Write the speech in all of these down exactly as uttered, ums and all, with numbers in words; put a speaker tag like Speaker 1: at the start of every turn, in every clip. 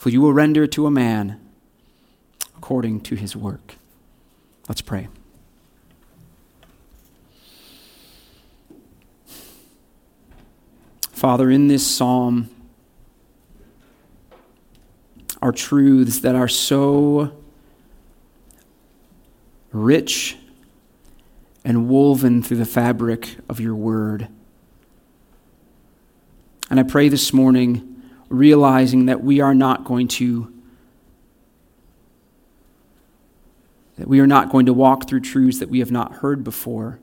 Speaker 1: for you will render to a man according to his work. Let's pray. Father, in this psalm are truths that are so rich and woven through the fabric of your word. And I pray this morning, realizing that we are not going to that we are not going to walk through truths that we have not heard before.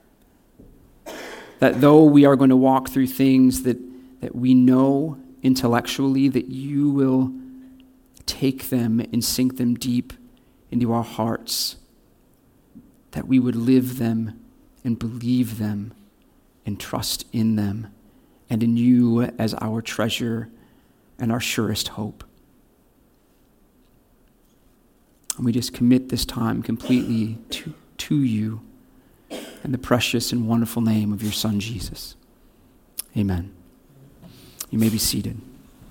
Speaker 1: That though we are going to walk through things that, that we know intellectually, that you will take them and sink them deep into our hearts, that we would live them and believe them and trust in them and in you as our treasure and our surest hope. And we just commit this time completely to, to you in the precious and wonderful name of your Son, Jesus. Amen. You may be seated.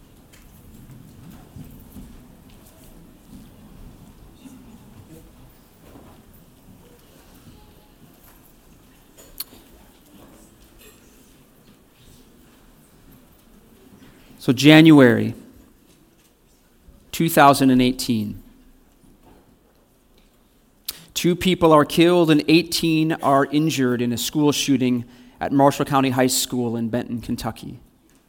Speaker 1: So January two thousand eighteen. Two people are killed and eighteen are injured in a school shooting at Marshall County High School in Benton, Kentucky.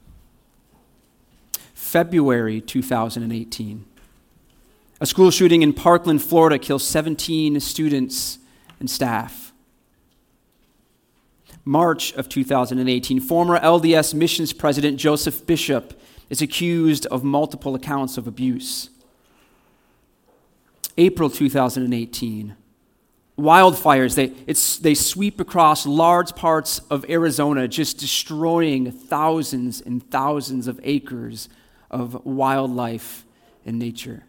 Speaker 1: February two thousand eighteen. A school shooting in Parkland, Florida kills seventeen students and staff. March of two thousand eighteen, former L D S missions president Joseph Bishop is accused of multiple accounts of abuse. April two thousand eighteen, wildfires, they, it's, they sweep across large parts of Arizona, just destroying thousands and thousands of acres of wildlife and nature.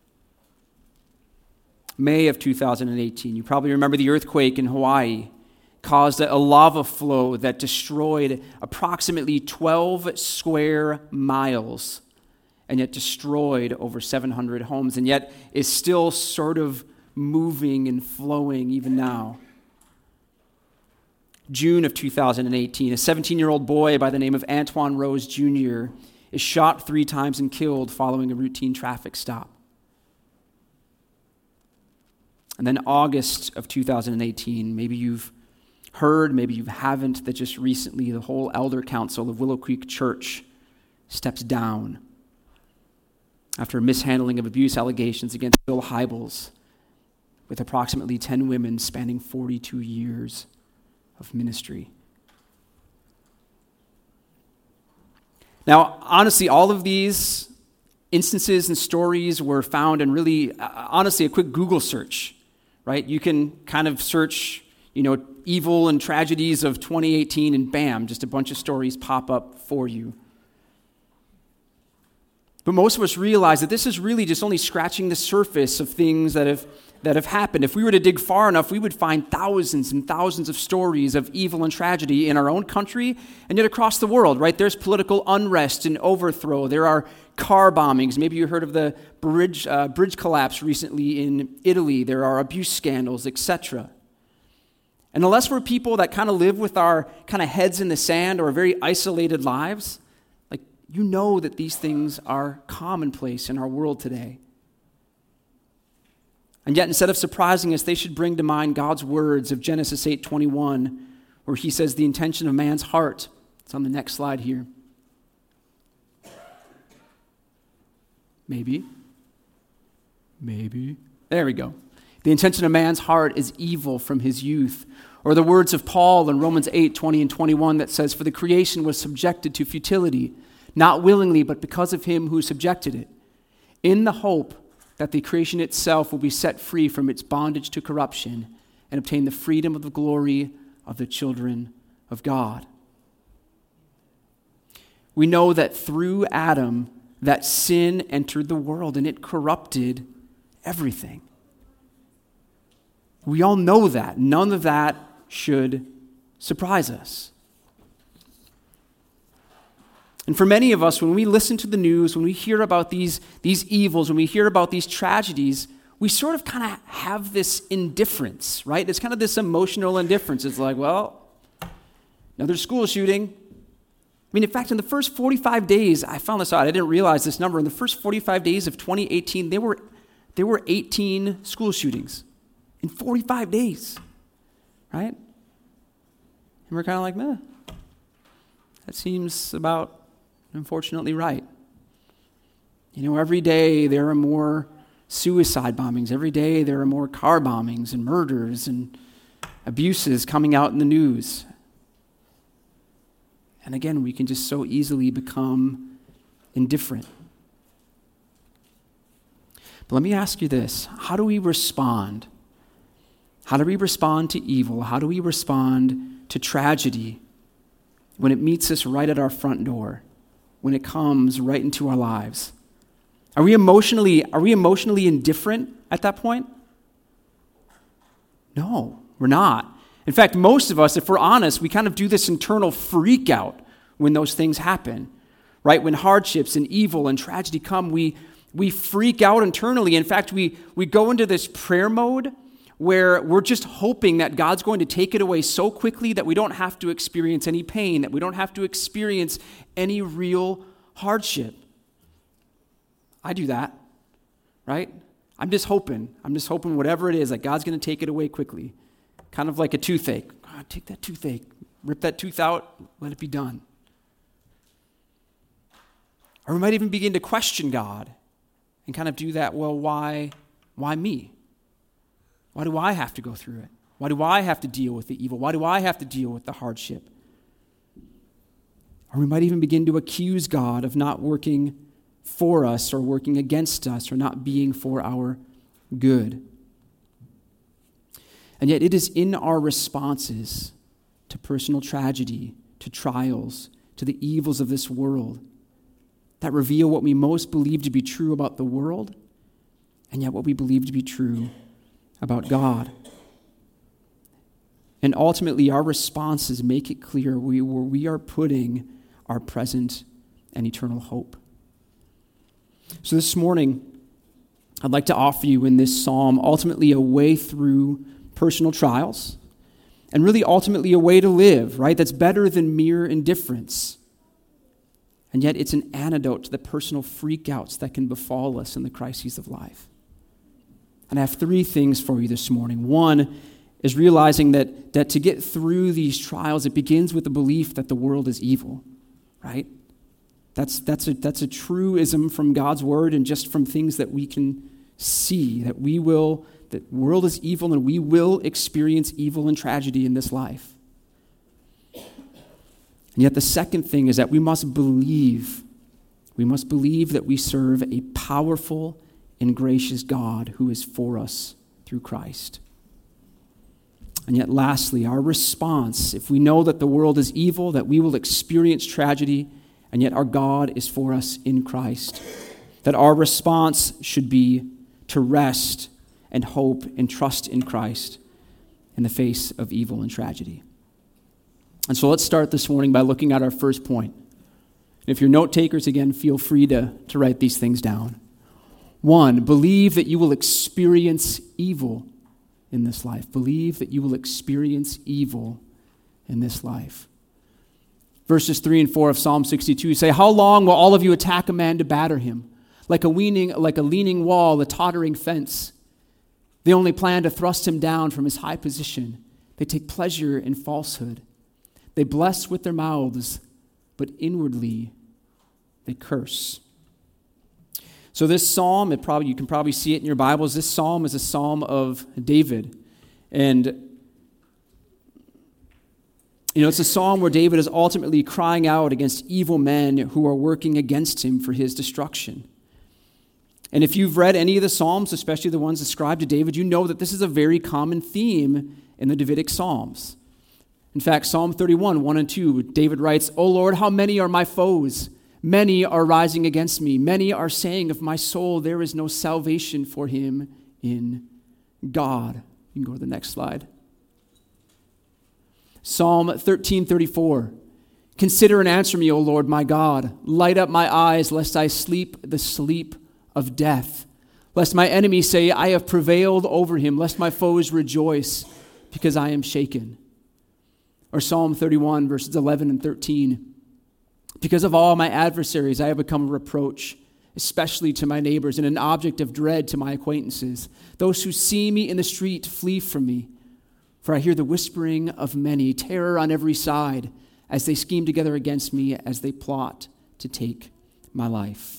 Speaker 1: May of two thousand eighteen, you probably remember the earthquake in Hawaii caused a lava flow that destroyed approximately twelve square miles and yet destroyed over seven hundred homes, and yet is still sort of moving and flowing even now. June of two thousand eighteen, a seventeen-year-old boy by the name of Antoine Rose Junior is shot three times and killed following a routine traffic stop. And then August of two thousand eighteen, maybe you've heard, maybe you haven't, that just recently the whole elder council of Willow Creek Church steps down after a mishandling of abuse allegations against Bill Hybels, with approximately ten women spanning forty-two years of ministry. Now, honestly, all of these instances and stories were found in really, uh, honestly, a quick Google search, right? You can kind of search, you know, evil and tragedies of twenty eighteen, and bam, just a bunch of stories pop up for you. But most of us realize that this is really just only scratching the surface of things that have that have happened. If we were to dig far enough, we would find thousands and thousands of stories of evil and tragedy in our own country and yet across the world, right? There's political unrest and overthrow. There are car bombings. Maybe you heard of the bridge uh, bridge collapse recently in Italy. There are abuse scandals, et cetera. And unless we're people that kind of live with our kind of heads in the sand or very isolated lives, like, you know that these things are commonplace in our world today. And yet, instead of surprising us, they should bring to mind God's words of Genesis eight twenty-one, where he says the intention of man's heart. It's on the next slide here. Maybe. Maybe. There we go. The intention of man's heart is evil from his youth. Or the words of Paul in Romans eight twenty and twenty-one that says, for the creation was subjected to futility, not willingly, but because of him who subjected it, in the hope that the creation itself will be set free from its bondage to corruption and obtain the freedom of the glory of the children of God. We know that through Adam, that sin entered the world and it corrupted everything. We all know that. None of that should surprise us. And for many of us, when we listen to the news, when we hear about these, these evils, when we hear about these tragedies, we sort of kind of have this indifference, right? It's kind of this emotional indifference. It's like, well, another school shooting. I mean, in fact, in the first forty-five days, I found this out. I didn't realize this number. In the first forty-five days of twenty eighteen, there were, there were eighteen school shootings in forty-five days, right? And we're kind of like, meh, that seems about, unfortunately, right. You know, every day there are more suicide bombings. Every day there are more car bombings and murders and abuses coming out in the news. And again, we can just so easily become indifferent. But let me ask you this. How do we respond? How do we respond to evil? How do we respond to tragedy when it meets us right at our front door, when it comes right into our lives? Are we emotionally, are we emotionally indifferent at that point? No, we're not. In fact, most of us, if we're honest, we kind of do this internal freak out when those things happen, right? When hardships and evil and tragedy come, we we freak out internally. In fact, we, we go into this prayer mode where we're just hoping that God's going to take it away so quickly that we don't have to experience any pain, that we don't have to experience any real hardship. I do that, right? I'm just hoping. I'm just hoping whatever it is, that God's going to take it away quickly. Kind of like a toothache. God, take that toothache. Rip that tooth out. Let it be done. Or we might even begin to question God and kind of do that, well, why, why me? Why do I have to go through it? Why do I have to deal with the evil? Why do I have to deal with the hardship? Or we might even begin to accuse God of not working for us or working against us or not being for our good. And yet it is in our responses to personal tragedy, to trials, to the evils of this world that reveal what we most believe to be true about the world and yet what we believe to be true about God. And ultimately, our responses make it clear we, where we are putting our present and eternal hope. So this morning, I'd like to offer you in this psalm ultimately a way through personal trials and really ultimately a way to live, right? That's better than mere indifference. And yet it's an antidote to the personal freakouts that can befall us in the crises of life. And I have three things for you this morning. One is realizing that, that to get through these trials, it begins with the belief that the world is evil, right? That's, that's, a, that's a truism from God's word and just from things that we can see, that we will, that the world is evil and we will experience evil and tragedy in this life. And yet the second thing is that we must believe, we must believe that we serve a powerful and gracious God who is for us through Christ. And yet lastly, our response, if we know that the world is evil, that we will experience tragedy, and yet our God is for us in Christ, that our response should be to rest and hope and trust in Christ in the face of evil and tragedy. And so let's start this morning by looking at our first point. And if you're note takers, again, feel free to, to write these things down. One, believe that you will experience evil in this life. Believe that you will experience evil in this life. Verses three and four of Psalm sixty-two say, "How long will all of you attack a man to batter him? Like a weaning, like a leaning wall, a tottering fence. They only plan to thrust him down from his high position. They take pleasure in falsehood. They bless with their mouths, but inwardly they curse." So this psalm, it probably you can probably see it in your Bibles. This psalm is a psalm of David. And you know, it's a psalm where David is ultimately crying out against evil men who are working against him for his destruction. And if you've read any of the Psalms, especially the ones ascribed to David, you know that this is a very common theme in the Davidic Psalms. In fact, Psalm thirty-one, one and two, David writes, "O Lord, how many are my foes? Many are rising against me. Many are saying of my soul, there is no salvation for him in God." You can go to the next slide. Psalm thirteen thirty-four, Consider and answer me, O Lord my God. Light up my eyes, lest I sleep the sleep of death. Lest my enemies say, I have prevailed over him. Lest my foes rejoice, because I am shaken. Or Psalm thirty-one, verses eleven and thirteen. Because of all my adversaries, I have become a reproach, especially to my neighbors, and an object of dread to my acquaintances. Those who see me in the street flee from me. For I hear the whispering of many, terror on every side, as they scheme together against me, as they plot to take my life.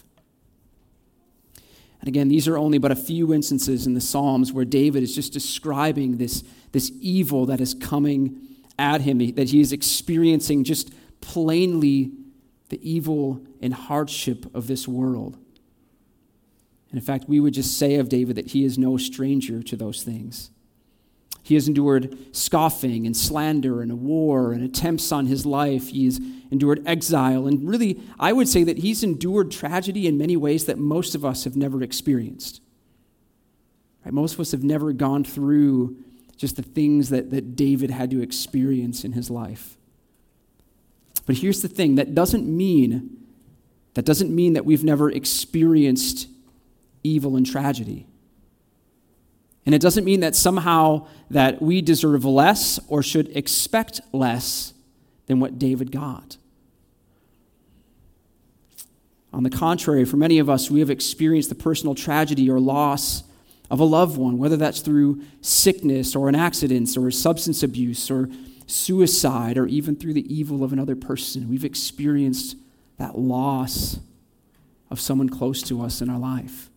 Speaker 1: And again, these are only but a few instances in the Psalms where David is just describing this, this evil that is coming at him, that he is experiencing just plainly the evil and hardship of this world. And in fact, we would just say of David that he is no stranger to those things. He has endured scoffing and slander and a war and attempts on his life. He has endured exile. And really, I would say that he's endured tragedy in many ways that most of us have never experienced. Right? Most of us have never gone through just the things that, that David had to experience in his life. But here's the thing, that doesn't mean, that doesn't mean that we've never experienced evil and tragedy. And it doesn't mean that somehow that we deserve less or should expect less than what David got. On the contrary, for many of us, we have experienced the personal tragedy or loss of a loved one, whether that's through sickness or an accident or substance abuse or suicide or even through the evil of another person. We've experienced that loss of someone close to us in our life.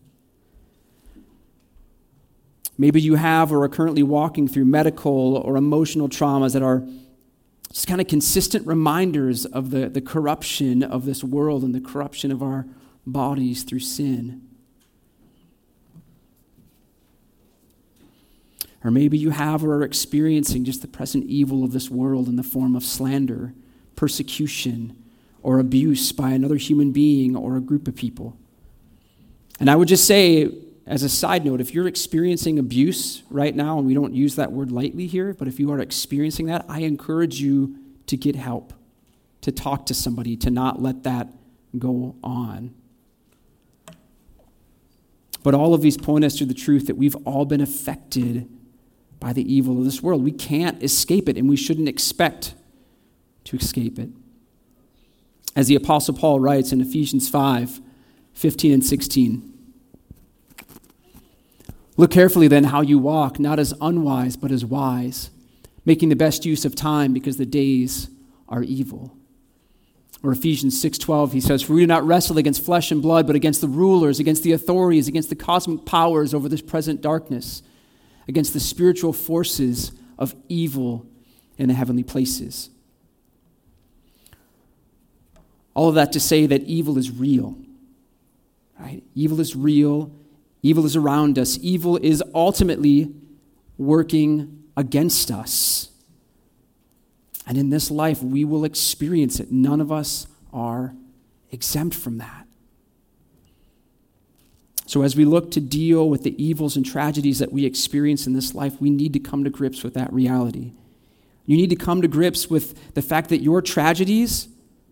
Speaker 1: Maybe you have or are currently walking through medical or emotional traumas that are just kind of consistent reminders of the, the corruption of this world and the corruption of our bodies through sin. Or maybe you have or are experiencing just the present evil of this world in the form of slander, persecution, or abuse by another human being or a group of people. And I would just say, as a side note, if you're experiencing abuse right now, and we don't use that word lightly here, but if you are experiencing that, I encourage you to get help, to talk to somebody, to not let that go on. But all of these point us to the truth that we've all been affected by the evil of this world. We can't escape it, and we shouldn't expect to escape it. As the Apostle Paul writes in Ephesians five, fifteen and sixteen, look carefully then how you walk, not as unwise, but as wise, making the best use of time because the days are evil. Or Ephesians six twelve, he says, for we do not wrestle against flesh and blood, but against the rulers, against the authorities, against the cosmic powers over this present darkness, against the spiritual forces of evil in the heavenly places. All of that to say that evil is real. Right? Evil is real. Evil is around us. Evil is ultimately working against us. And in this life, we will experience it. None of us are exempt from that. So as we look to deal with the evils and tragedies that we experience in this life, we need to come to grips with that reality. You need to come to grips with the fact that your tragedies,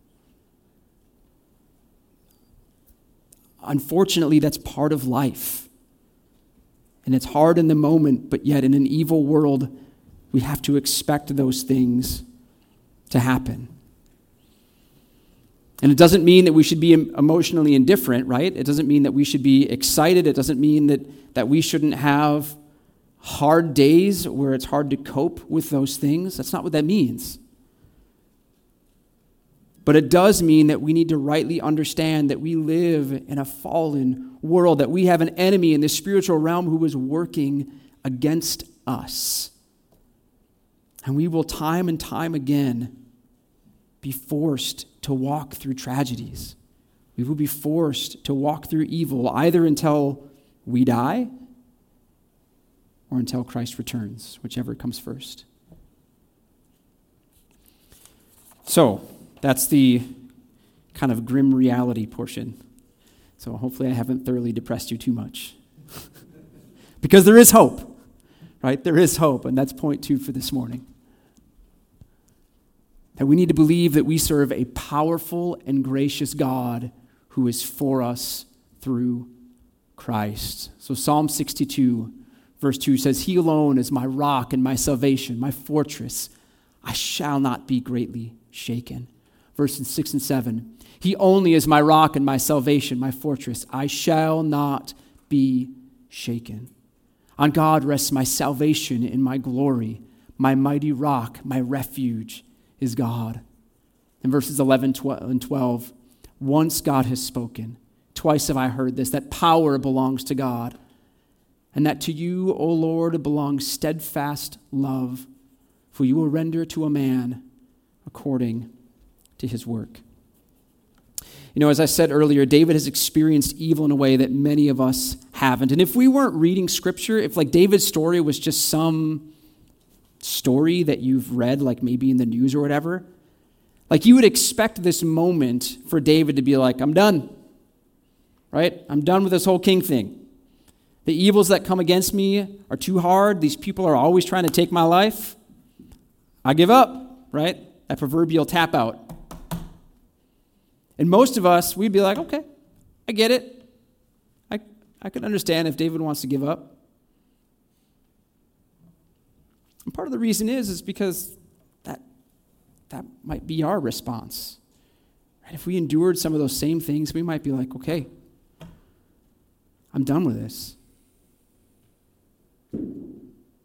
Speaker 1: unfortunately, that's part of life. And it's hard in the moment, but yet in an evil world, we have to expect those things to happen. And it doesn't mean that we should be emotionally indifferent, right? It doesn't mean that we should be excited. It doesn't mean that, that we shouldn't have hard days where it's hard to cope with those things. That's not what that means. But it does mean that we need to rightly understand that we live in a fallen world, that we have an enemy in the spiritual realm who is working against us. And we will time and time again be forced to walk through tragedies. We will be forced to walk through evil either until we die or until Christ returns, whichever comes first. So, that's the kind of grim reality portion. So hopefully I haven't thoroughly depressed you too much. Because there is hope, right? There is hope, and that's point two for this morning. That we need to believe that we serve a powerful and gracious God who is for us through Christ. So Psalm sixty-two, verse two says, He alone is my rock and my salvation, my fortress. I shall not be greatly shaken. Verses six and seven, He only is my rock and my salvation, my fortress. I shall not be shaken. On God rests my salvation and my glory. My mighty rock, my refuge is God. In verses eleven and twelve, once God has spoken, twice have I heard this, that power belongs to God, and that to you, O Lord, belongs steadfast love, for you will render to a man according to his work. You know, as I said earlier, David has experienced evil in a way that many of us haven't. And if we weren't reading Scripture, if like David's story was just some story that you've read, like maybe in the news or whatever, like you would expect this moment for David to be like, I'm done, right? I'm done with this whole king thing. The evils that come against me are too hard. These people are always trying to take my life. I give up, right? That proverbial tap out. And most of us, we'd be like, okay, I get it. I, I could understand if David wants to give up. And part of the reason is, is because that, that might be our response. Right? If we endured some of those same things, we might be like, okay, I'm done with this. You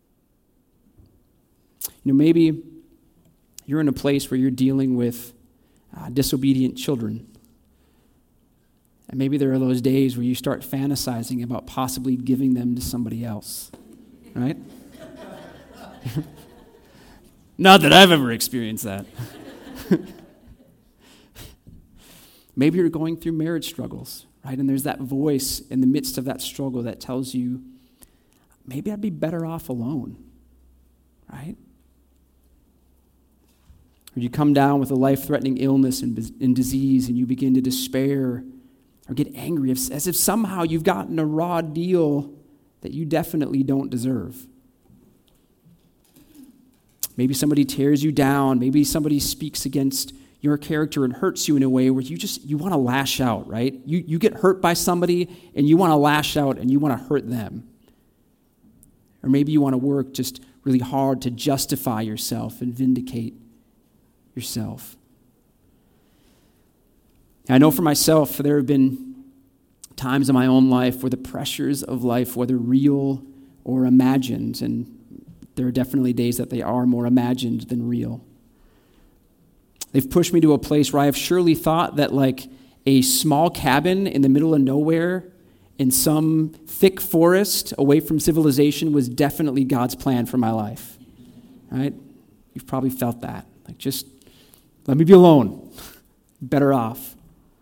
Speaker 1: know, maybe you're in a place where you're dealing with uh, disobedient children. And maybe there are those days where you start fantasizing about possibly giving them to somebody else, right? Not that I've ever experienced that. Maybe you're going through marriage struggles, right? And there's that voice in the midst of that struggle that tells you, maybe I'd be better off alone, right? Or you come down with a life-threatening illness and, and disease, and you begin to despair or get angry as if somehow you've gotten a raw deal that you definitely don't deserve. Maybe somebody tears you down. Maybe somebody speaks against your character and hurts you in a way where you just, you want to lash out, right? You, you get hurt by somebody and you want to lash out and you want to hurt them. Or maybe you want to work just really hard to justify yourself and vindicate yourself. I know for myself, there have been times in my own life where the pressures of life, whether real or imagined, and there are definitely days that they are more imagined than real. They've pushed me to a place where I have surely thought that like a small cabin in the middle of nowhere in some thick forest away from civilization was definitely God's plan for my life. Right? You've probably felt that. Like, just let me be alone. Better off.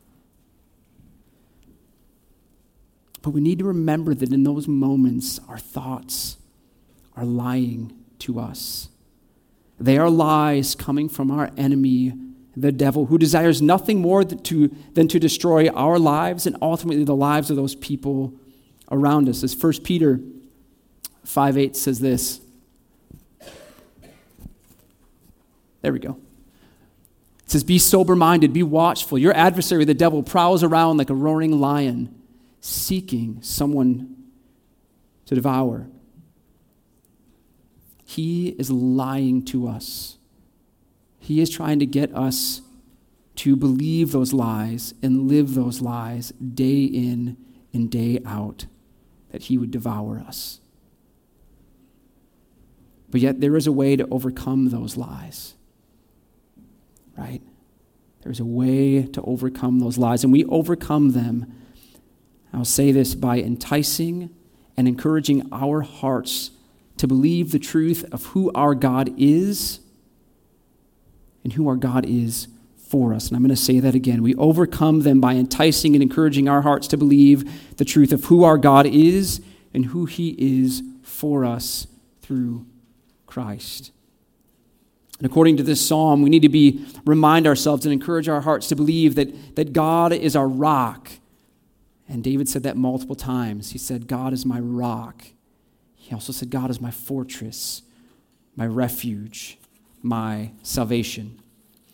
Speaker 1: But we need to remember that in those moments, our thoughts are lying to us. They are lies coming from our enemy, the devil, who desires nothing more than to, than to destroy our lives and ultimately the lives of those people around us. As First Peter five eight says this. There we go. It says, be sober-minded, be watchful. Your adversary, the devil, prowls around like a roaring lion, seeking someone to devour. He is lying to us. He is trying to get us to believe those lies and live those lies day in and day out, that he would devour us. But yet there is a way to overcome those lies, right? There's a way to overcome those lies, and we overcome them, I'll say this, by enticing and encouraging our hearts to believe the truth of who our God is and who our God is for us. And I'm going to say that again. We overcome them by enticing and encouraging our hearts to believe the truth of who our God is and who he is for us through Christ. And according to this psalm, we need to be remind ourselves and encourage our hearts to believe that, that God is our rock. And David said that multiple times. He said, God is my rock. He also said, God is my fortress, my refuge, my salvation.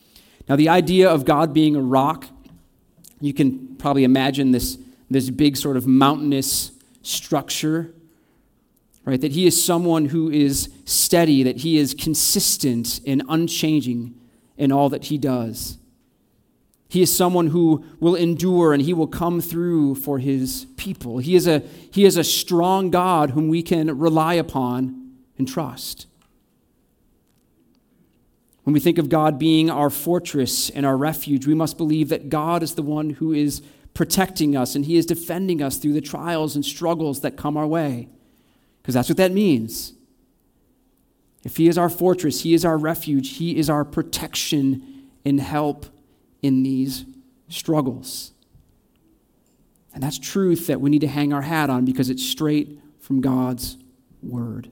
Speaker 1: Now, the idea of God being a rock, you can probably imagine this, this big sort of mountainous structure, right? That he is someone who is steady, that he is consistent and unchanging in all that he does. He is someone who will endure and he will come through for his people. He is a, he is a strong God whom we can rely upon and trust. When we think of God being our fortress and our refuge, we must believe that God is the one who is protecting us and he is defending us through the trials and struggles that come our way. Because that's what that means. If he is our fortress, he is our refuge, he is our protection and help in these struggles. And that's truth that we need to hang our hat on because it's straight from God's word.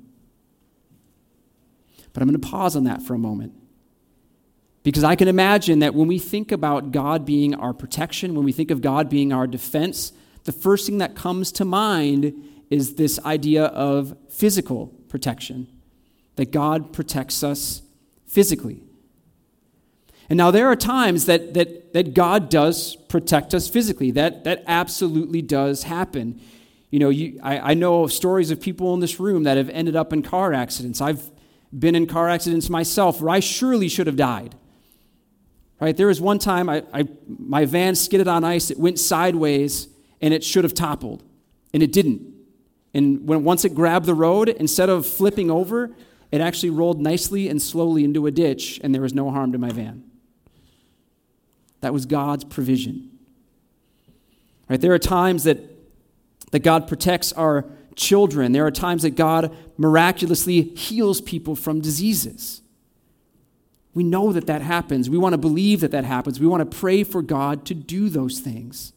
Speaker 1: But I'm going to pause on that for a moment. Because I can imagine that when we think about God being our protection, when we think of God being our defense, the first thing that comes to mind is this idea of physical protection, that God protects us physically. And now there are times that that that God does protect us physically. That that absolutely does happen. You know, you, I, I know of stories of people in this room that have ended up in car accidents. I've been in car accidents myself where I surely should have died. Right? There was one time I, I my van skidded on ice, it went sideways, and it should have toppled. And it didn't. And when once it grabbed the road, instead of flipping over, it actually rolled nicely and slowly into a ditch, and there was no harm to my van. That was God's provision. Right? There are times that, that God protects our children. There are times that God miraculously heals people from diseases. We know that that happens. We want to believe that that happens. We want to pray for God to do those things.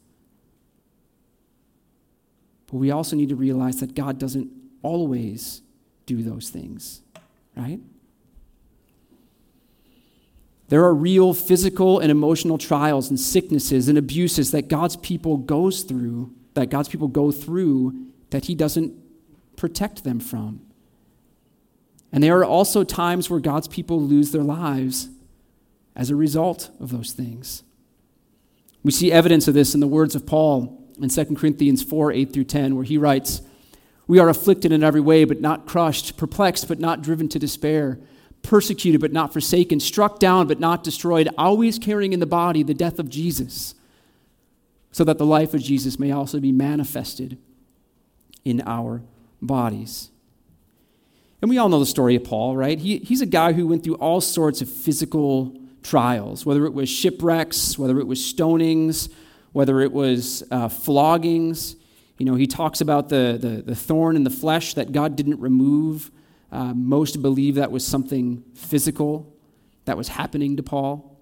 Speaker 1: But we also need to realize that God doesn't always do those things, right? There are real physical and emotional trials and sicknesses and abuses that God's people goes through, that God's people go through that he doesn't protect them from. And there are also times where God's people lose their lives as a result of those things. We see evidence of this in the words of Paul in Second Corinthians four, eight through ten, where he writes, "We are afflicted in every way, but not crushed, perplexed, but not driven to despair, persecuted, but not forsaken, struck down, but not destroyed, always carrying in the body the death of Jesus, so that the life of Jesus may also be manifested in our bodies." And we all know the story of Paul, right? He, he's a guy who went through all sorts of physical trials, whether it was shipwrecks, whether it was stonings, whether it was uh, floggings. You know, he talks about the, the, the thorn in the flesh that God didn't remove. Uh, most believe that was something physical that was happening to Paul.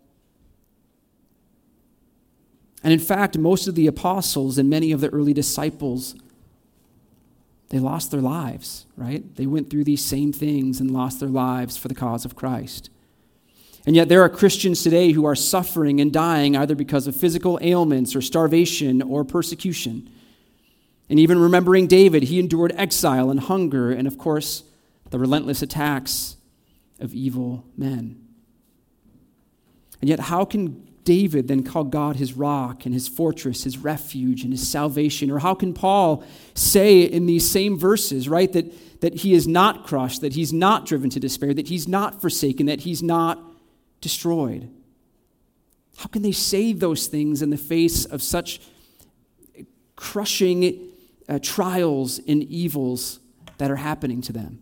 Speaker 1: And in fact, most of the apostles and many of the early disciples, they lost their lives, right? They went through these same things and lost their lives for the cause of Christ. And yet there are Christians today who are suffering and dying either because of physical ailments or starvation or persecution. And even remembering David, he endured exile and hunger and, of course, the relentless attacks of evil men. And yet how can David then call God his rock and his fortress, his refuge and his salvation? Or how can Paul say in these same verses, right, that, that he is not crushed, that he's not driven to despair, that he's not forsaken, that he's not destroyed? How can they say those things in the face of such crushing uh, trials and evils that are happening to them?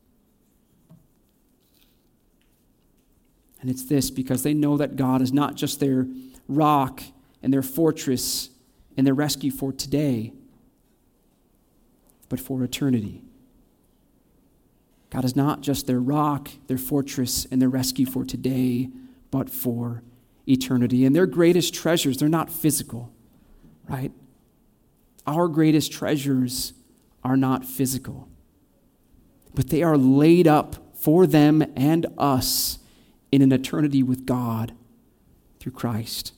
Speaker 1: And it's this, because they know that God is not just their rock and their fortress and their rescue for today, but for eternity. God is not just their rock, their fortress, and their rescue for today, but for eternity. And their greatest treasures, they're not physical, right? Our greatest treasures are not physical, but they are laid up for them and us in an eternity with God through Christ.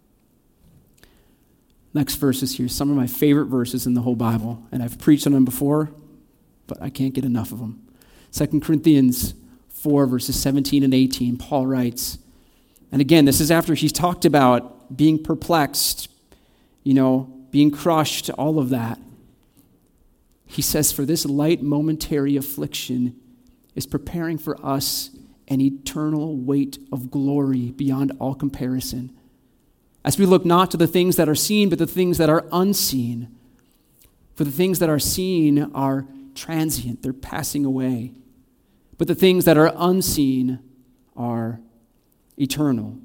Speaker 1: Next verses here, some of my favorite verses in the whole Bible, and I've preached on them before, but I can't get enough of them. Second Corinthians four, verses seventeen and eighteen, Paul writes, And again, this is after he's talked about being perplexed, you know, being crushed, all of that. He says, for this light momentary affliction is preparing for us an eternal weight of glory beyond all comparison. As we look not to the things that are seen, but the things that are unseen. For the things that are seen are transient, they're passing away. But the things that are unseen are eternal.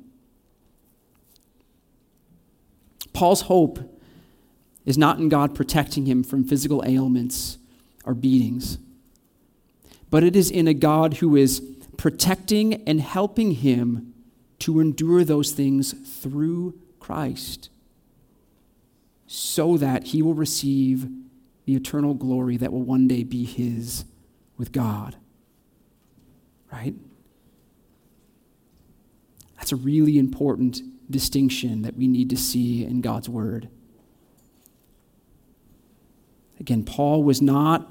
Speaker 1: Paul's hope is not in God protecting him from physical ailments or beatings, but it is in a God who is protecting and helping him to endure those things through Christ, so that he will receive the eternal glory that will one day be his with God. Right? That's a really important distinction that we need to see in God's word. Again, Paul was not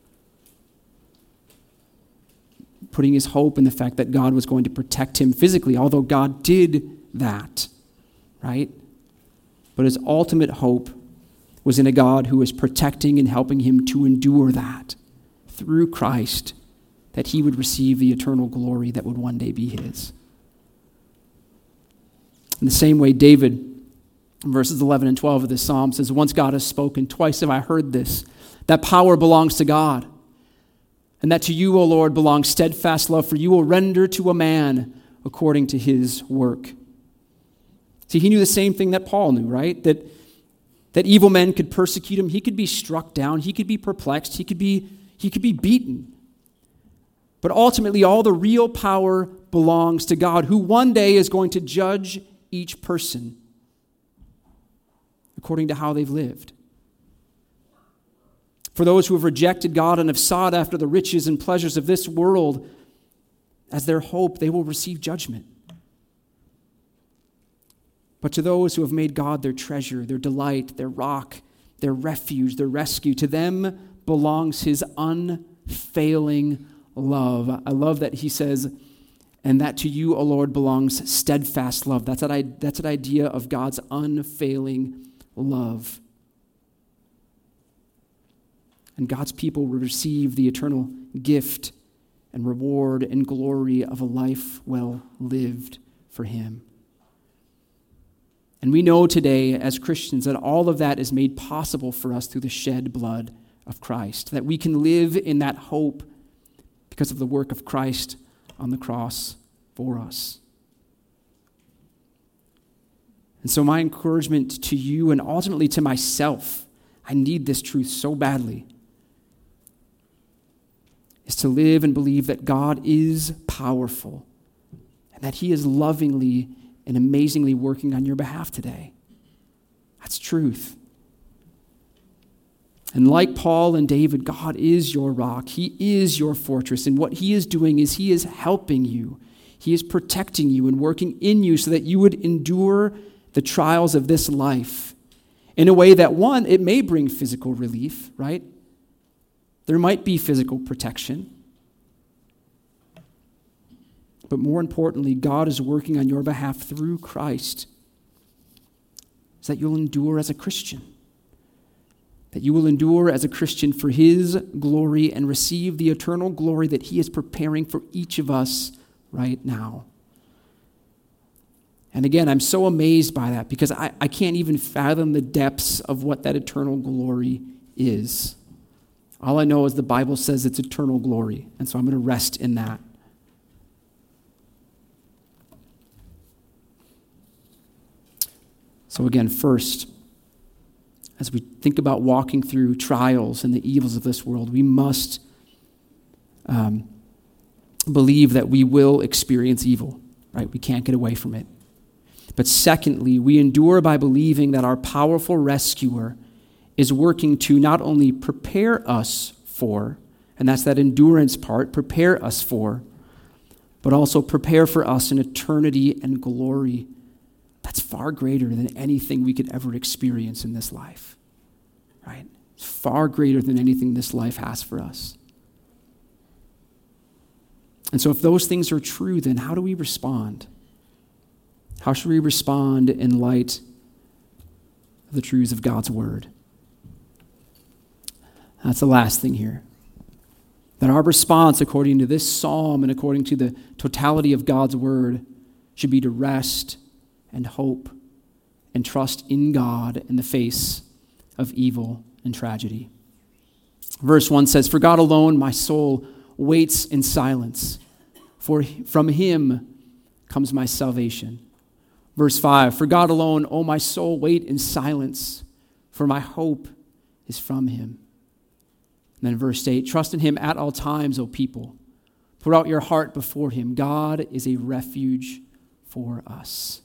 Speaker 1: putting his hope in the fact that God was going to protect him physically, although God did that, right? But his ultimate hope was in a God who was protecting and helping him to endure that through Christ, that he would receive the eternal glory that would one day be his. In the same way, David, in verses eleven and twelve of this psalm, says, once God has spoken, twice have I heard this, that power belongs to God, and that to you, O Lord, belongs steadfast love, for you will render to a man according to his work. See, he knew the same thing that Paul knew, right? That, that evil men could persecute him. He could be struck down. He could be perplexed. He could be, he could be beaten. But ultimately, all the real power belongs to God, who one day is going to judge each person according to how they've lived. For those who have rejected God and have sought after the riches and pleasures of this world as their hope, they will receive judgment. But to those who have made God their treasure, their delight, their rock, their refuge, their rescue, to them belongs his unfailing love. I love that he says, and that to you, O Lord, belongs steadfast love. That's that, that's that idea of God's unfailing love. And God's people will receive the eternal gift and reward and glory of a life well lived for him. And we know today as Christians that all of that is made possible for us through the shed blood of Christ, that we can live in that hope because of the work of Christ on the cross for us. And so my encouragement to you and ultimately to myself, I need this truth so badly, is to live and believe that God is powerful and that he is lovingly and amazingly working on your behalf today. That's truth. And like Paul and David, God is your rock. He is your fortress. And what he is doing is he is helping you. He is protecting you and working in you so that you would endure the trials of this life in a way that, one, it may bring physical relief, right? There might be physical protection. But more importantly, God is working on your behalf through Christ so that you'll endure as a Christian. That you will endure as a Christian for his glory and receive the eternal glory that he is preparing for each of us right now. And again, I'm so amazed by that because I, I can't even fathom the depths of what that eternal glory is. All I know is the Bible says it's eternal glory, and so I'm going to rest in that. So again, first, as we think about walking through trials and the evils of this world, we must um, believe that we will experience evil, right? We can't get away from it. But secondly, we endure by believing that our powerful rescuer is working to not only prepare us for, and that's that endurance part, prepare us for, but also prepare for us an eternity and glory that's far greater than anything we could ever experience in this life, right? It's far greater than anything this life has for us. And so if those things are true, then how do we respond? How should we respond in light of the truths of God's word? That's the last thing here. That our response, according to this psalm and according to the totality of God's word, should be to rest and hope and trust in God in the face of evil and tragedy. Verse one says, "For God alone my soul waits in silence, for from him comes my salvation." Verse five, "For God alone, O my soul, wait in silence, for my hope is from him." And then verse eight, "Trust in him at all times, O people. Pour out your heart before him. God is a refuge for us."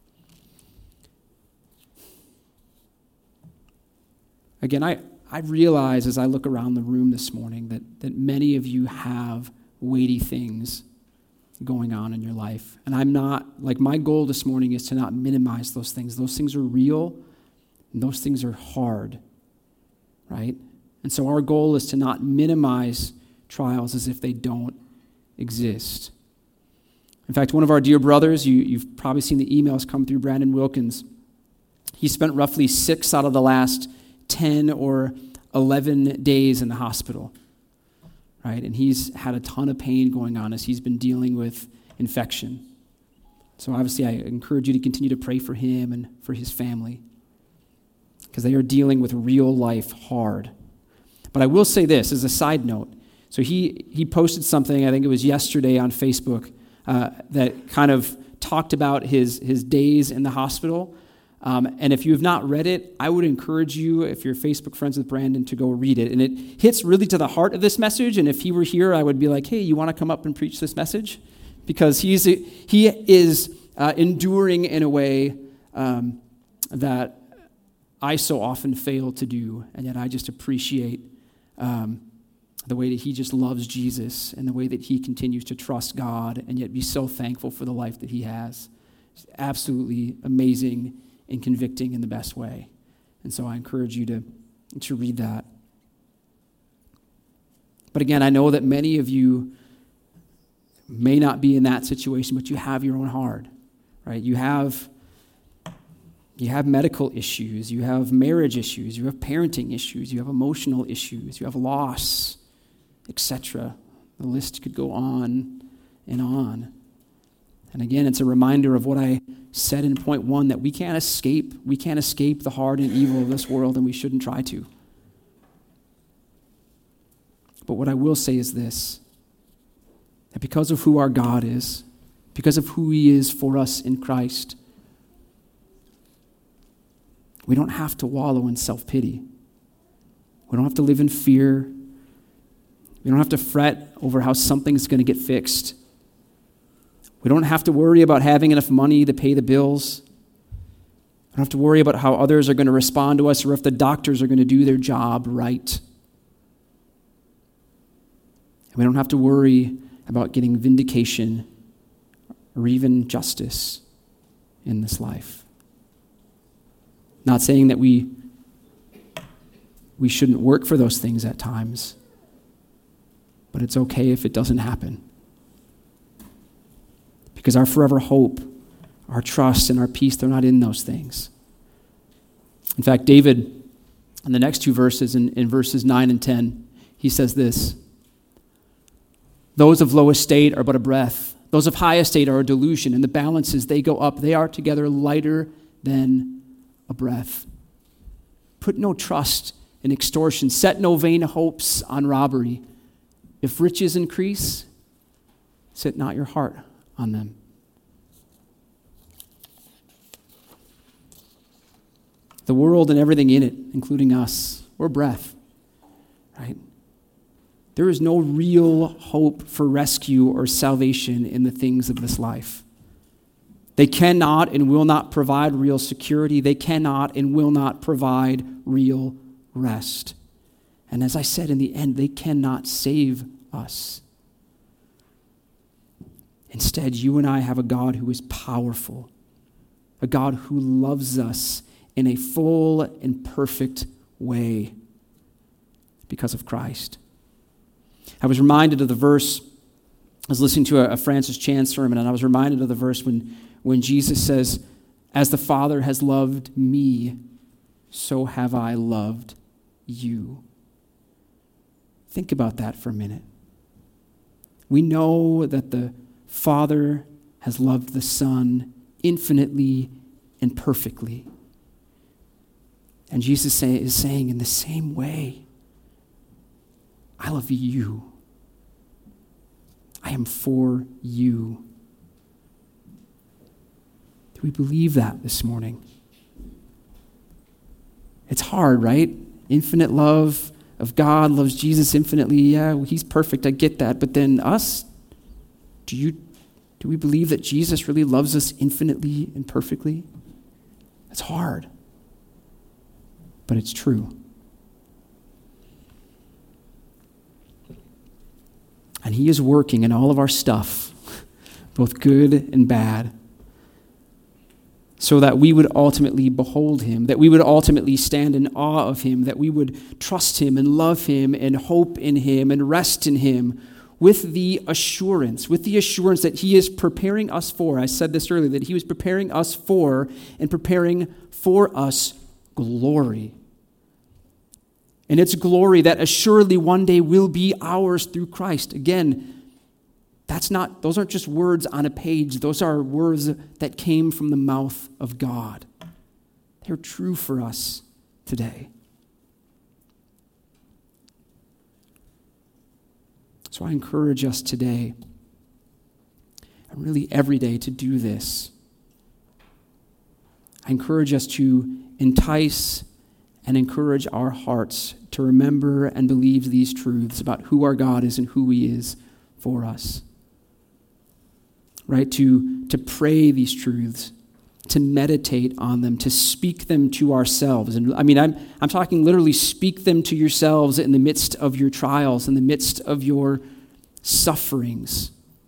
Speaker 1: Again, I, I realize as I look around the room this morning that, that many of you have weighty things going on in your life. And I'm not, like my goal this morning is to not minimize those things. Those things are real, and those things are hard, right? And so our goal is to not minimize trials as if they don't exist. In fact, one of our dear brothers, you, you've probably seen the emails come through, Brandon Wilkins, he spent roughly six out of the last ten or eleven days in the hospital, right? And he's had a ton of pain going on as he's been dealing with infection. So obviously I encourage you to continue to pray for him and for his family because they are dealing with real life hard. But I will say this as a side note. So he, he posted something, I think it was yesterday on Facebook, uh, that kind of talked about his, his days in the hospital. Um, and if you have not read it, I would encourage you, if you're Facebook friends with Brandon, to go read it. And it hits really to the heart of this message. And if he were here, I would be like, hey, you want to come up and preach this message? Because he's he is uh, enduring in a way um, that I so often fail to do. And yet I just appreciate um, the way that he just loves Jesus and the way that he continues to trust God and yet be so thankful for the life that he has. It's absolutely amazing and convicting in the best way. And so I encourage you to, to read that. But again, I know that many of you may not be in that situation, but you have your own heart, right? You have, you have medical issues, you have marriage issues, you have parenting issues, you have emotional issues, you have loss, et cetera. The list could go on and on. And again, it's a reminder of what I said in point one, that we can't escape. We can't escape the hard and evil of this world, and we shouldn't try to. But what I will say is this, that because of who our God is, because of who he is for us in Christ, we don't have to wallow in self-pity. We don't have to live in fear. We don't have to fret over how something's going to get fixed. We don't have to worry about having enough money to pay the bills. We don't have to worry about how others are going to respond to us or if the doctors are going to do their job right. And we don't have to worry about getting vindication or even justice in this life. Not saying that we, we shouldn't work for those things at times, but it's okay if it doesn't happen. Because our forever hope, our trust, and our peace, they're not in those things. In fact, David, in the next two verses, in, in verses nine and ten, he says this, "Those of low estate are but a breath. Those of high estate are a delusion. And the balances, they go up. They are together lighter than a breath. Put no trust in extortion. Set no vain hopes on robbery. If riches increase, set not your heart on them." The world and everything in it, including us, we're breath, right? There is no real hope for rescue or salvation in the things of this life. They cannot and will not provide real security. They cannot and will not provide real rest. And as I said, in the end, they cannot save us. Instead, you and I have a God who is powerful, a God who loves us in a full and perfect way because of Christ. I was reminded of the verse, I was listening to a, a Francis Chan sermon, and I was reminded of the verse when, when Jesus says, "As the Father has loved me, so have I loved you." Think about that for a minute. We know that the Father has loved the Son infinitely and perfectly. And Jesus say, is saying, in the same way, I love you. I am for you. Do we believe that this morning? It's hard, right? Infinite love of God loves Jesus infinitely. Yeah, well, he's perfect. I get that. But then us, do you do we believe that Jesus really loves us infinitely and perfectly? It's hard. But it's true. And he is working in all of our stuff, both good and bad, so that we would ultimately behold him, that we would ultimately stand in awe of him, that we would trust him and love him and hope in him and rest in him with the assurance, with the assurance that he is preparing us for. I said this earlier, that he was preparing us for and preparing for us glory. And it's glory that assuredly one day will be ours through Christ. Again, that's not, those aren't just words on a page. Those are words that came from the mouth of God. They're true for us today. So I encourage us today, and really every day, to do this. I encourage us to entice and encourage our hearts to remember and believe these truths about who our God is and who he is for us. Right? To, to pray these truths, to meditate on them, to speak them to ourselves. And I mean, I'm, I'm talking literally speak them to yourselves in the midst of your trials, in the midst of your sufferings.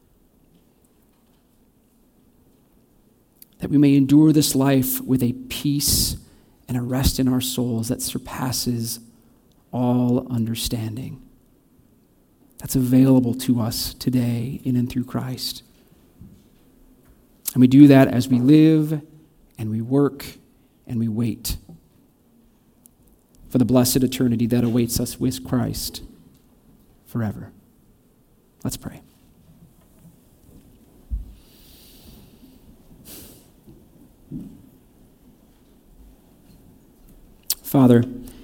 Speaker 1: That we may endure this life with a peace and a rest in our souls that surpasses all understanding. That's available to us today in and through Christ. And we do that as we live and we work and we wait for the blessed eternity that awaits us with Christ forever. Let's pray. Father,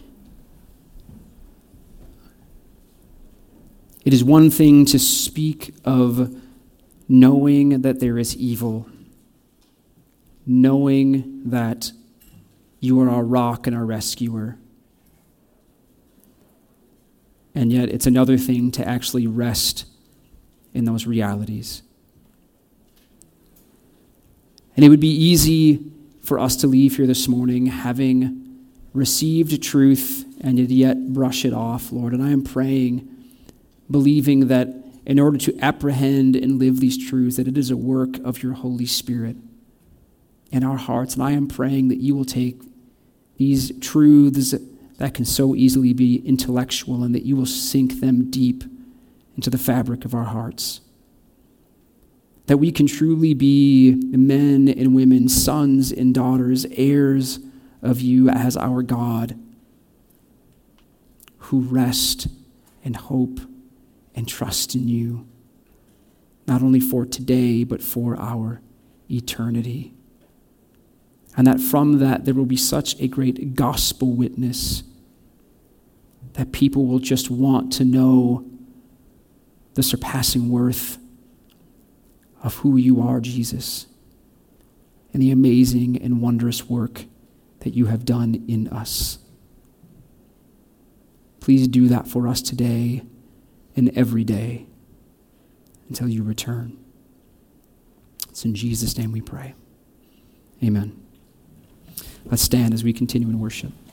Speaker 1: it is one thing to speak of knowing that there is evil, knowing that you are our rock and our rescuer. And yet it's another thing to actually rest in those realities. And it would be easy for us to leave here this morning having received truth and yet brush it off, Lord. And I am praying, believing that in order to apprehend and live these truths, that it is a work of your Holy Spirit in our hearts. And I am praying that you will take these truths that can so easily be intellectual and that you will sink them deep into the fabric of our hearts. That we can truly be men and women, sons and daughters, heirs of you as our God, who rest and hope and trust in you, not only for today, but for our eternity. And that from that there will be such a great gospel witness that people will just want to know the surpassing worth of who you are, Jesus, and the amazing and wondrous work that you have done in us. Please do that for us today and every day until you return. It's in Jesus' name we pray. Amen. Let's stand as we continue in worship.